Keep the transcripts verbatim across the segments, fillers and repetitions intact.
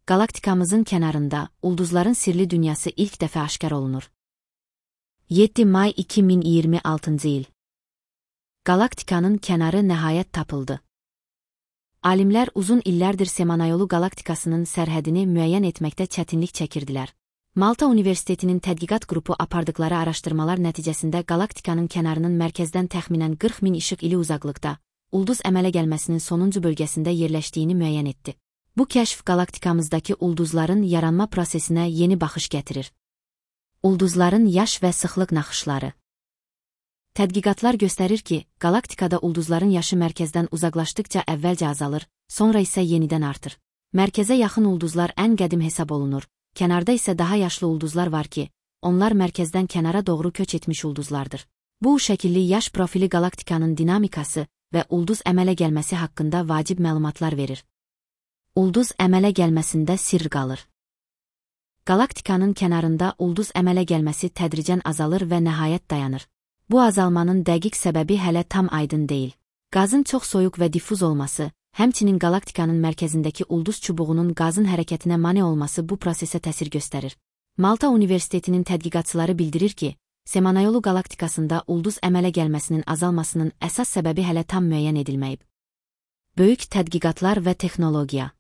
Galaktikamızın kənarında ulduzların sirli dünyası ilk dəfə aşkar olunur. yeddi may iki min iyirmi altıncı il. Galaktikanın kənarı nəhayət tapıldı. Alimlər uzun illərdir Semanayolu galaktikasının sərhədini müəyyən etməkdə çətinlik çəkirdilər. Malta Universitetinin tədqiqat qrupu apardıqları araşdırmalar nəticəsində galaktikanın kənarının mərkəzdən təxminən qırx min işıq ili uzaqlıqda, ulduz əmələ gəlməsinin sonuncu bölgəsində yerləşdiyini müəyyən etdi. Bu kəşf galaktikamızdakı ulduzların yaranma prosesinə yeni baxış gətirir. Ulduzların yaş və sıxlıq naxışları. Tədqiqatlar göstərir ki, galaktikada ulduzların yaşı mərkəzdən uzaqlaşdıqca əvvəlcə azalır, sonra isə yenidən artır. Mərkəzə yaxın ulduzlar ən qədim hesab olunur, kənarda isə daha yaşlı ulduzlar var ki, onlar mərkəzdən kənara doğru köç etmiş ulduzlardır. Bu şəkilli yaş profili galaktikanın dinamikası və ulduz əmələ gəlməsi haqqında vacib məlumatlar verir. Ulduz əmələ gəlməsində sirr qalır. Galaktikanın kənarında ulduz əmələ gəlməsi tədricən azalır və nəhayət dayanır. Bu azalmanın dəqiq səbəbi hələ tam aydın deyil. Qazın çox soyuq və difuz olması, həmçinin galaktikanın mərkəzindəki ulduz çubuğunun qazın hərəkətinə mane olması bu prosesə təsir göstərir. Malta Universitetinin tədqiqatçıları bildirir ki, Semanayolu galaktikasında ulduz əmələ gəlməsinin azalmasının əsas səbəbi hələ tam müəyyən edilməyib. Böyük tədqiqatlar və texnologiya.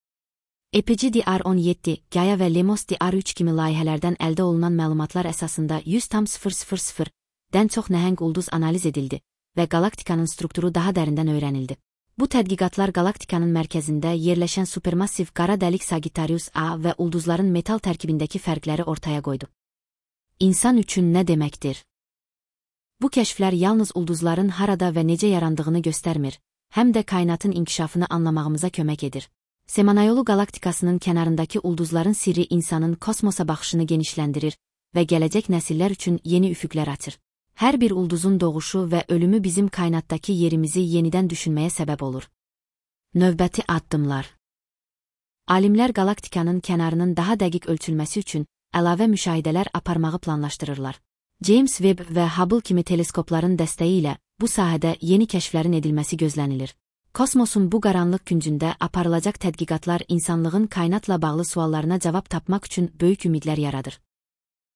EPECI D R on yeddi, Gaia və Lemos D R üç kimi layihələrdən əldə olunan məlumatlar əsasında yüz tam sıfır sıfır sıfır-dən çox nəhəng ulduz analiz edildi və galaktikanın strukturu daha dərindən öyrənildi. Bu tədqiqatlar galaktikanın mərkəzində yerləşən supermassiv qara dəlik Sagittarius A və ulduzların metal tərkibindəki fərqləri ortaya qoydu. İnsan üçün nə deməkdir? Bu kəşflər yalnız ulduzların harada və necə yarandığını göstərmir, həm də kainatın inkişafını anlamağımıza kömək edir. Semanayolu galaktikasının kənarındakı ulduzların sirri insanın kosmosa baxışını genişləndirir və gələcək nəsillər üçün yeni üfüqlər açır. Hər bir ulduzun doğuşu və ölümü bizim kainatdakı yerimizi yenidən düşünməyə səbəb olur. Növbəti addımlar. Alimlər galaktikanın kənarının daha dəqiq ölçülməsi üçün əlavə müşahidələr aparmağı planlaşdırırlar. James Webb və Hubble kimi teleskopların dəstəyi ilə bu sahədə yeni kəşflərin edilməsi gözlənilir. Kosmosun bu qaranlıq küncündə aparılacaq tədqiqatlar insanlığın kainatla bağlı suallarına cavab tapmaq üçün böyük ümidlər yaradır.